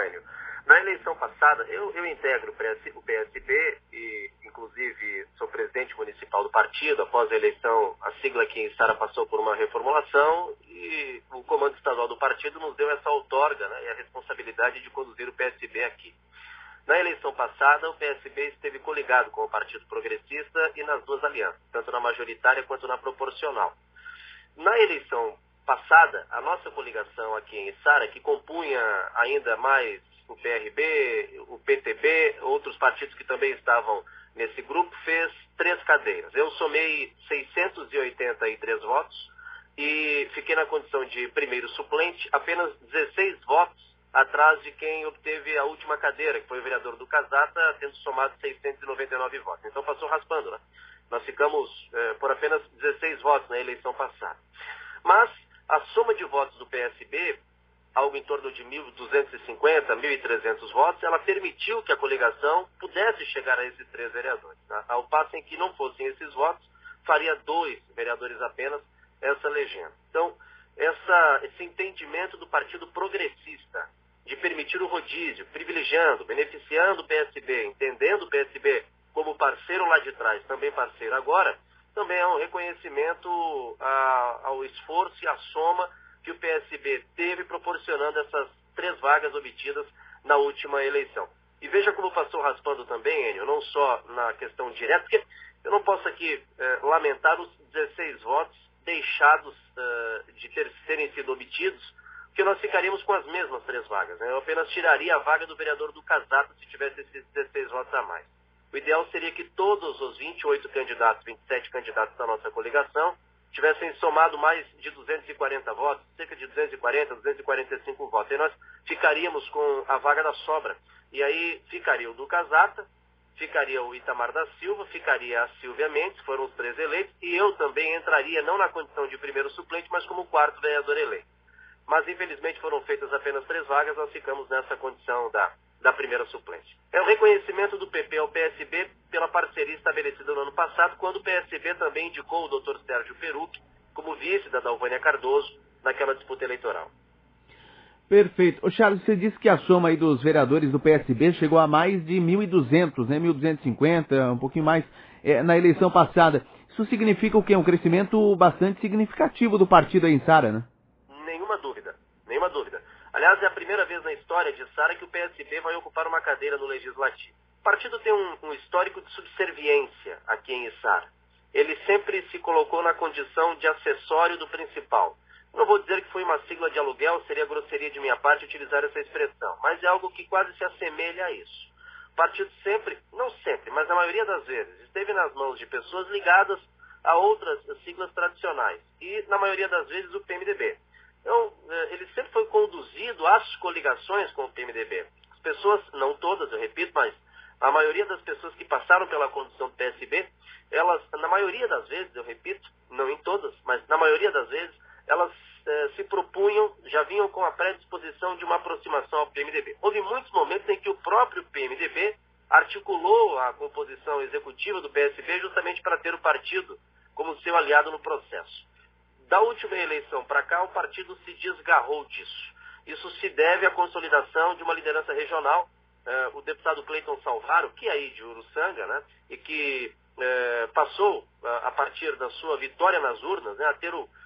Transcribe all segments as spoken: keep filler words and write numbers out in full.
Enio. Na eleição passada, eu, eu integro o P S B e, inclusive, sou presidente municipal do partido. Após a eleição, a sigla aqui em Sara passou por uma reformulação e o comando estadual do partido nos deu essa outorga, né, e a responsabilidade de conduzir o P S B aqui. Na eleição passada, o P S B esteve coligado com o Partido Progressista e nas duas alianças, tanto na majoritária quanto na proporcional. Na eleição passada, a nossa coligação aqui em Sara, que compunha ainda mais o P R B, o P T B, outros partidos que também estavam nesse grupo, fez três cadeiras. Eu somei seiscentos e oitenta e três votos e fiquei na condição de primeiro suplente, apenas dezesseis votos atrás de quem obteve a última cadeira, que foi o vereador do Casata, tendo somado seiscentos e noventa e nove votos. Então passou raspando, né? Nós ficamos eh, por apenas dezesseis votos na eleição passada. Mas a soma de votos do P S B, algo em torno de mil duzentos e cinquenta, mil e trezentos votos, ela permitiu que a coligação pudesse chegar a esses três vereadores. Tá? Ao passo em que não fossem esses votos, faria dois vereadores apenas essa legenda. Então, essa, esse entendimento do Partido Progressista de permitir o rodízio, privilegiando, beneficiando o P S B, entendendo o P S B como parceiro lá de trás, também parceiro agora, também é um reconhecimento a, ao esforço e à soma que o P S B teve proporcionando essas três vagas obtidas na última eleição. E veja como passou raspando também, Enio, não só na questão direta, porque eu não posso aqui eh, lamentar os dezesseis votos deixados eh, de ter, terem sido obtidos, porque nós ficaríamos com as mesmas três vagas. Né? Eu apenas tiraria a vaga do vereador do Casata se tivesse esses dezesseis votos a mais. O ideal seria que todos os vinte e oito candidatos, vinte e sete candidatos da nossa coligação, tivessem somado mais de duzentos e quarenta votos, cerca de duzentos e quarenta, duzentos e quarenta e cinco votos. E nós ficaríamos com a vaga da sobra. E aí ficaria o do Casata, ficaria o Itamar da Silva, ficaria a Silvia Mendes, foram os três eleitos, e eu também entraria não na condição de primeiro suplente, mas como quarto vereador eleito. Mas infelizmente foram feitas apenas três vagas, nós ficamos nessa condição da, da primeira suplente. É o reconhecimento do P P ao P S B pela parceria estabelecida no ano passado, quando o P S B também indicou o doutor Sérgio Perucchi como vice da Dalvânia Cardoso naquela disputa eleitoral. Perfeito. Ô Charles, você disse que a soma aí dos vereadores do P S B chegou a mais de mil e duzentos, né? mil duzentos e cinquenta, um pouquinho mais, é, na eleição passada. Isso significa o quê? Um crescimento bastante significativo do partido aí em Sara, né? Nenhuma dúvida, nenhuma dúvida. Aliás, é a primeira vez na história de Sara que o P S B vai ocupar uma cadeira no Legislativo. O partido tem um, um histórico de subserviência aqui em Sara. Ele sempre se colocou na condição de acessório do principal. Não vou dizer que foi uma sigla de aluguel, seria grosseria de minha parte utilizar essa expressão, mas é algo que quase se assemelha a isso. O partido sempre, não sempre, mas na maioria das vezes, esteve nas mãos de pessoas ligadas a outras siglas tradicionais, e na maioria das vezes o P M D B. Então, ele sempre foi conduzido às coligações com o P M D B. As pessoas, não todas, eu repito, mas a maioria das pessoas que passaram pela condução do P S B, elas, na maioria das vezes, eu repito, não em todas, mas na maioria das vezes, elas eh, se propunham, já vinham com a predisposição de uma aproximação ao P M D B. Houve muitos momentos em que o próprio P M D B articulou a composição executiva do P S B justamente para ter o partido como seu aliado no processo. Da última eleição para cá, o partido se desgarrou disso. Isso se deve à consolidação de uma liderança regional. Eh, o deputado Cleiton Salvaro, que é aí de Uruçanga, né, e que eh, passou, a, a partir da sua vitória nas urnas, né, a ter o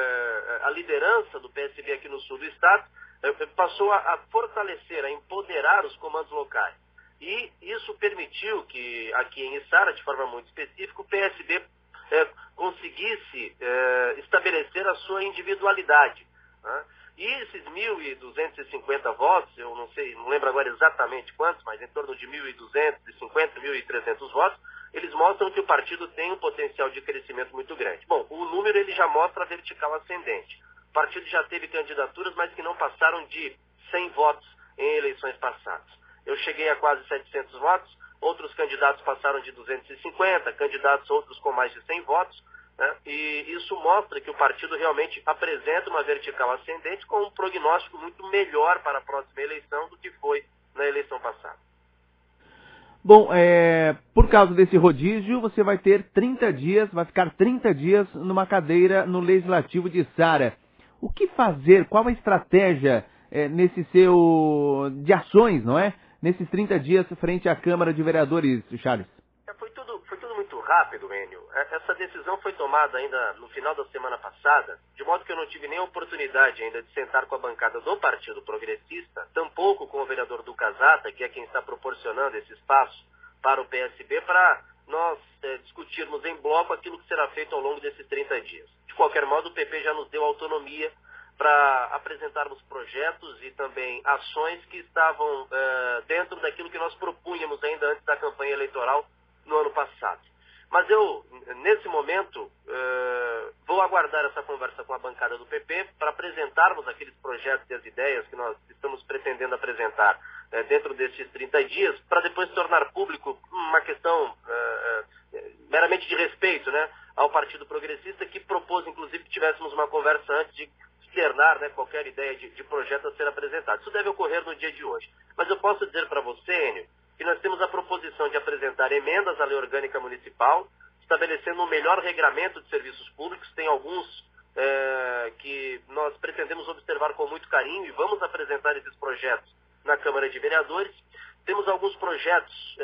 a liderança do P S B aqui no sul do estado, passou a fortalecer, a empoderar os comandos locais. E isso permitiu que aqui em Sara, de forma muito específica, o P S B é, conseguisse é, estabelecer a sua individualidade. Né? E esses mil duzentos e cinquenta votos, eu não sei, não lembro agora exatamente quantos, mas em torno de mil duzentos e cinquenta, mil e trezentos votos, eles mostram que o partido tem um potencial de crescimento muito grande. Bom, o número ele já mostra a vertical ascendente. O partido já teve candidaturas, mas que não passaram de cem votos em eleições passadas. Eu cheguei a quase setecentos votos, outros candidatos passaram de duzentos e cinquenta, candidatos outros com mais de cem votos, né? E isso mostra que o partido realmente apresenta uma vertical ascendente com um prognóstico muito melhor para a próxima eleição do que foi na eleição passada. Bom, é, por causa desse rodízio, você vai ter trinta dias, vai ficar trinta dias numa cadeira no Legislativo de Sara. O que fazer? Qual a estratégia é, nesse seu, de ações, não é? Nesses trinta dias frente à Câmara de Vereadores, Charles. É, foi, tudo, foi tudo muito rápido, Enio. Essa decisão foi tomada ainda no final da semana passada, de modo que eu não tive nem a oportunidade ainda de sentar com a bancada do Partido Progressista, tampouco com o vereador do Casata, que é quem está proporcionando esse espaço para o P S B, para nós é, discutirmos em bloco aquilo que será feito ao longo desses trinta dias. De qualquer modo, o P P já nos deu autonomia para apresentarmos projetos e também ações que estavam é, dentro daquilo que nós propunhamos ainda antes da campanha eleitoral no ano passado. Mas eu, nesse momento, é, vou aguardar essa conversa com a bancada do P P para apresentarmos aqueles projetos e as ideias que nós estamos pretendendo apresentar é, dentro destes trinta dias, para depois tornar público uma questão é, é, meramente de respeito, né, ao Partido Progressista, que propôs, inclusive, que tivéssemos uma conversa antes de externar, né, qualquer ideia de, de projeto a ser apresentado. Isso deve ocorrer no dia de hoje. Mas eu posso dizer para você, Enio, que nós temos a proposição de apresentar emendas à Lei Orgânica Municipal, estabelecendo um melhor regramento de serviços públicos. Tem alguns é, que nós pretendemos observar com muito carinho e vamos apresentar esses projetos na Câmara de Vereadores. Temos alguns projetos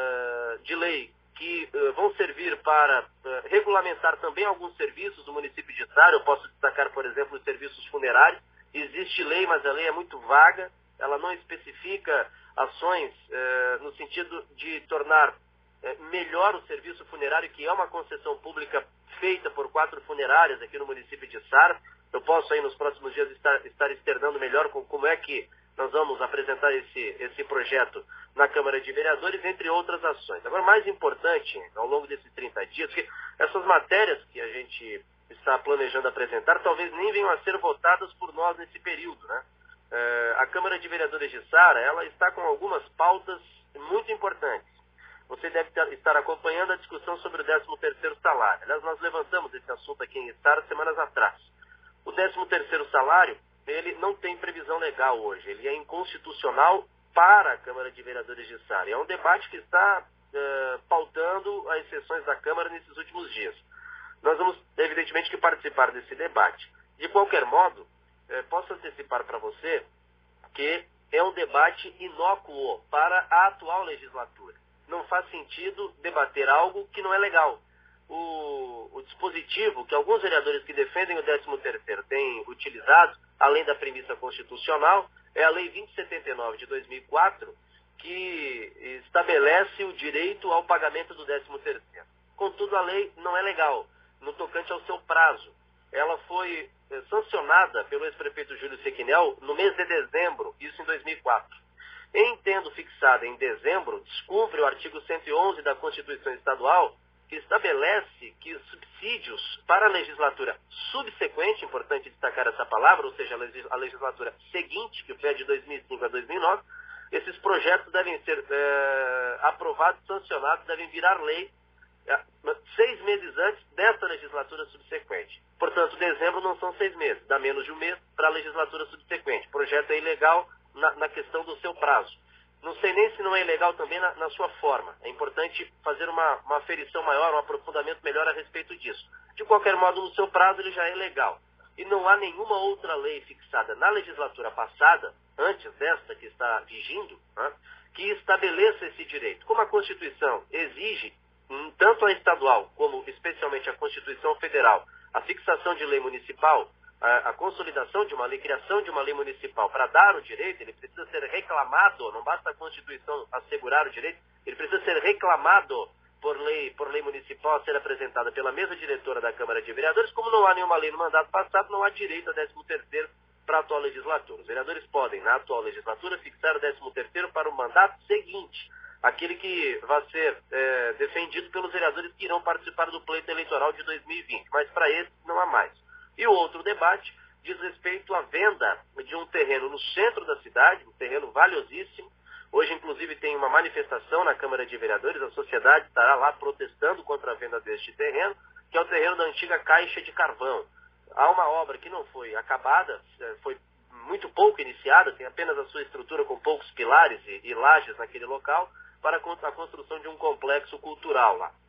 é, de lei que uh, vão servir para uh, regulamentar também alguns serviços do município de Içara. Eu posso destacar, por exemplo, os serviços funerários. Existe lei, mas a lei é muito vaga, ela não especifica ações uh, no sentido de tornar uh, melhor o serviço funerário, que é uma concessão pública feita por quatro funerárias aqui no município de Içara. Eu posso aí nos próximos dias estar, estar externando melhor com, como é que nós vamos apresentar esse, esse projeto na Câmara de Vereadores, entre outras ações. Agora, mais importante, ao longo desses trinta dias, que essas matérias que a gente está planejando apresentar, talvez nem venham a ser votadas por nós nesse período, né? É, a Câmara de Vereadores de Içara, ela está com algumas pautas muito importantes. Você deve estar acompanhando a discussão sobre o décimo terceiro salário. Aliás, nós levantamos esse assunto aqui em Içara semanas atrás. O décimo terceiro salário, ele não tem previsão legal hoje, ele é inconstitucional para a Câmara de Vereadores de Içara. É um debate que está uh, pautando as sessões da Câmara nesses últimos dias. Nós vamos, evidentemente, que participar desse debate. De qualquer modo, uh, posso antecipar para você que é um debate inócuo para a atual legislatura. Não faz sentido debater algo que não é legal. O, o dispositivo que alguns vereadores que defendem o décimo terceiro têm utilizado, além da premissa constitucional, é a Lei vinte e setenta e nove de dois mil e quatro, que estabelece o direito ao pagamento do décimo terceiro. Contudo, a lei não é legal, no tocante ao seu prazo. Ela foi é, sancionada pelo ex-prefeito Júlio Sequinel no mês de dezembro, isso em dois mil e quatro. Em tendo fixada em dezembro, descumpre o artigo cento e onze da Constituição Estadual, que estabelece que os subsídios para a legislatura subsequente, importante destacar essa palavra, ou seja, a legislatura seguinte, que foi a de dois mil e cinco a dois mil e nove, esses projetos devem ser é, aprovados, sancionados, devem virar lei é, seis meses antes dessa legislatura subsequente. Portanto, dezembro não são seis meses, dá menos de um mês para a legislatura subsequente. O projeto é ilegal na, na questão do seu prazo. Não sei nem se não é ilegal também na, na sua forma. É importante fazer uma, uma aferição maior, um aprofundamento melhor a respeito disso. De qualquer modo, no seu prazo ele já é legal. E não há nenhuma outra lei fixada na legislatura passada, antes desta que está vigindo, né, que estabeleça esse direito. Como a Constituição exige, tanto a estadual como especialmente a Constituição Federal, a fixação de lei municipal, a, a consolidação de uma lei, criação de uma lei municipal para dar o direito, ele precisa ser reclamado, não basta a Constituição assegurar o direito, ele precisa ser reclamado por lei, por lei municipal a ser apresentada pela mesa diretora da Câmara de Vereadores. Como não há nenhuma lei no mandato passado, não há direito a décimo terceiro para a atual legislatura. Os vereadores podem, na atual legislatura, fixar o décimo terceiro para o mandato seguinte, aquele que vai ser é, defendido pelos vereadores que irão participar do pleito eleitoral de dois mil e vinte, mas para esse não há mais. E o outro debate diz respeito à venda de um terreno no centro da cidade, um terreno valiosíssimo. Hoje, inclusive, tem uma manifestação na Câmara de Vereadores, a sociedade estará lá protestando contra a venda deste terreno, que é o terreno da antiga Caixa de Carvão. Há uma obra que não foi acabada, foi muito pouco iniciada, tem apenas a sua estrutura com poucos pilares e, e lajes naquele local, para a construção de um complexo cultural lá.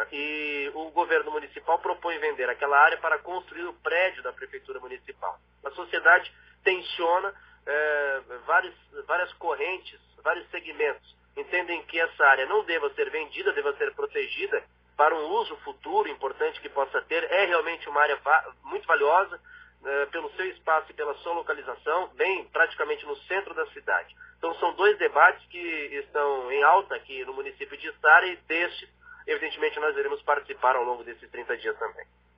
E o governo municipal propõe vender aquela área para construir o prédio da Prefeitura Municipal. A sociedade tensiona é, vários, várias correntes, vários segmentos entendem que essa área não deva ser vendida, deva ser protegida para um uso futuro importante que possa ter. É realmente uma área va- muito valiosa, é, pelo seu espaço e pela sua localização, bem praticamente no centro da cidade. Então são dois debates que estão em alta aqui no município de Içara, e destes, evidentemente, nós iremos participar ao longo desses trinta dias também.